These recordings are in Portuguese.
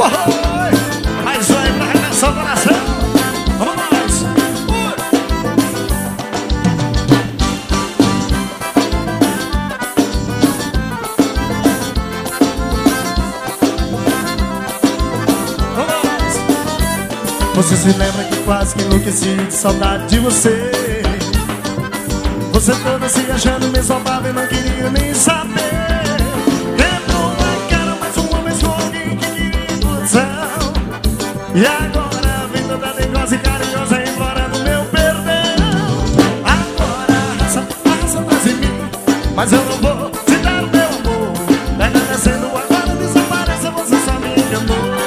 Oi, mais um aí pra arregaçar o coração. Vamos nós. Você se lembra que quase que enlouqueci de saudade de você? Você toda se achando, me zombava e não queria nem saber. Entrou na cara mais uma vez com alguém que queria ilusão. E agora vem toda dengosa e carinhosa implorando meu perdão. Agora arrasa mais em mim, mas eu não vou te dar o meu amor. Pega descendo agora, desapareça, você só me enganou.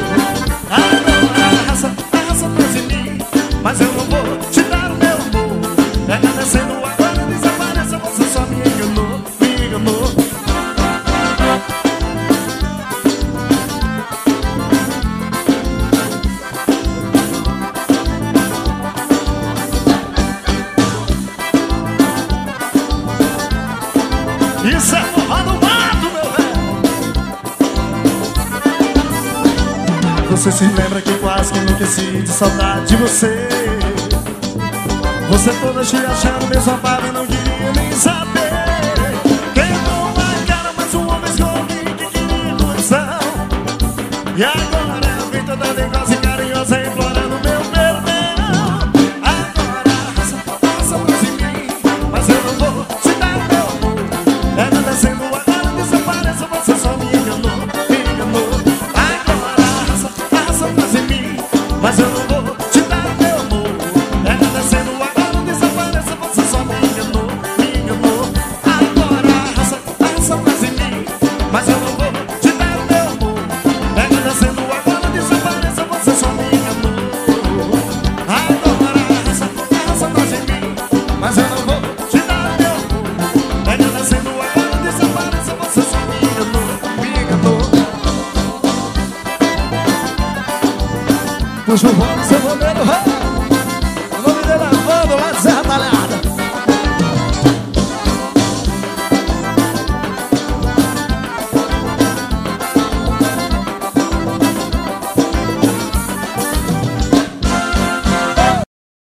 Mas eu não vou te dar o meu amor. Pega descendo agora e desapareça, você só me enganou, me enganou. Isso é forró no mato, meu velho. Você se lembra que quase que enlouqueci de saudade de você? Você toda te achando, me zombava e não queria nem saber. Queimou na cara mais uma vez com alguém que queria ilusão. E agora vem toda dengosa e carinhosa implorando meu perdão. Agora arrasa mais em mim, mas eu não vou te dar meu amor. Pega descendo agora, desapareça, você só me enganou, me enganou. Agora arrasa mais em mim, mas eu não vou te dar meu amor. Pega descendo agora, desapareça, você só me enganou, me enganou. Agora arrasa mais em mim, mas eu não vou te dar meu amor. Pega descendo agora, desapareça, você só me enganou. Agora arrasa mais em mim, mas eu não vou te dar meu amor. Pega descendo agora, desapareça, você só me enganou, me enganou. Puxa o bolo, seu bombeiro, o nome dele é Vando, lá de Zé